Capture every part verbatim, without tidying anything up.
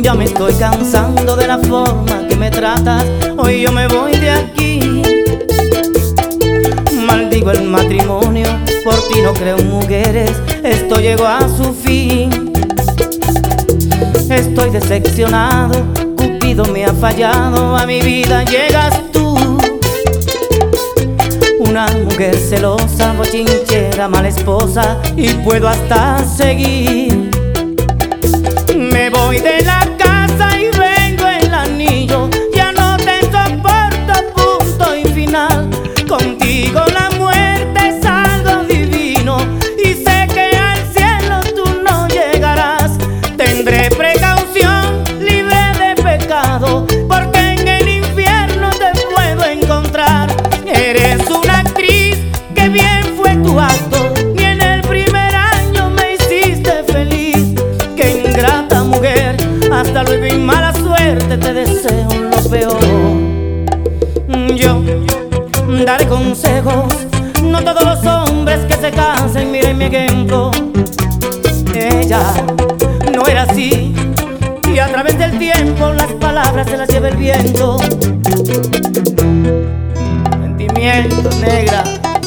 Ya me estoy cansando de la forma que me tratas. Hoy yo me voy de aquí. Maldigo el matrimonio, por ti no creo en mujeres. Esto llegó a su fin. Estoy decepcionado, Cupido me ha fallado. A mi vida llegas tú, una mujer celosa, bochinchera, mala esposa, y puedo hasta seguir. Me voy de la casa y vengo el anillo. Ya no te soporto, punto y final. Contigo la muerte es algo divino, y sé que al cielo tú no llegarás. Tendré precaución, libre de pecado, porque en el infierno te puedo encontrar. Eres una actriz, que bien fue tu acto, y en el primer año me hiciste feliz. Qué ingrata mujer, hasta luego y mala suerte, te deseo lo peor. Yo daré consejos, no todos los hombres que se casen miren mi ejemplo. Ella no era así, y a través del tiempo las palabras se las lleva el viento. Sentimiento, negra.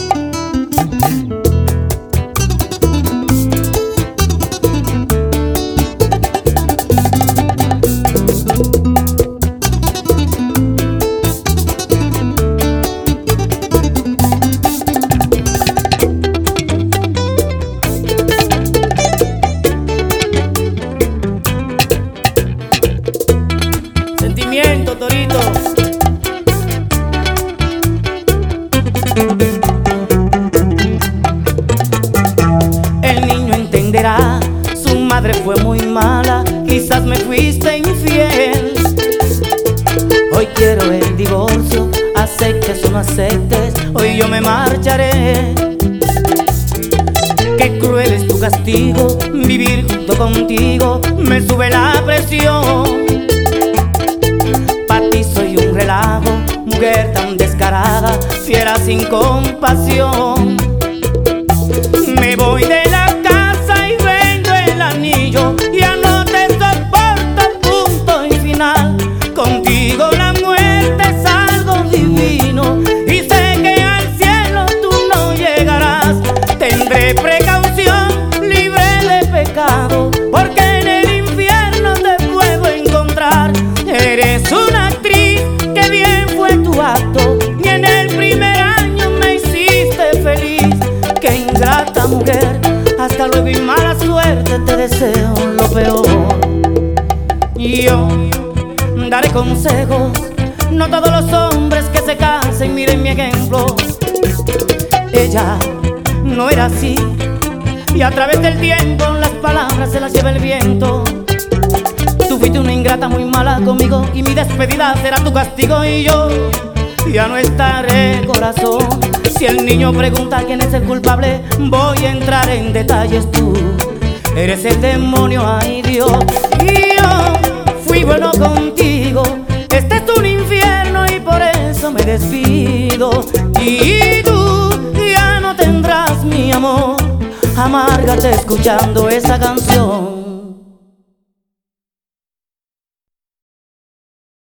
Sentimiento, Torito. El niño entenderá, su madre fue muy mala, quizás me fuiste infiel. Hoy quiero el divorcio, aceptes o no aceptes, hoy yo me marcharé. Qué cruel es tu castigo, vivir junto contigo me sube la presión. Soy un relajo, mujer tan descarada, fiera sin compasión. Me voy de la casa y vendo el anillo. Ya no te soporto, punto y final. Contigo la muerte es algo divino, y sé que al cielo tú no llegarás. Tendré precaución, libre de pecado, porque en el infierno te puedo encontrar. Eres una actriz, que bien fue tu acto, y en el primer año me hiciste feliz. Qué ingrata mujer, hasta luego y mala suerte, te deseo lo peor. Y yo daré consejos, no todos los hombres que se casen miren mi ejemplo. Ella no era así, y a través del tiempo las palabras se las lleva el viento. Tú fuiste una ingrata muy mala conmigo, y mi despedida será tu castigo. Y yo ya no estaré, corazón. Si el niño pregunta quién es el culpable, voy a entrar en detalles. Tú eres el demonio, ay Dios. Y yo fui bueno contigo, este es un infierno y por eso me despido. Y tú ya no tendrás mi amor, amárgate escuchando esa canción.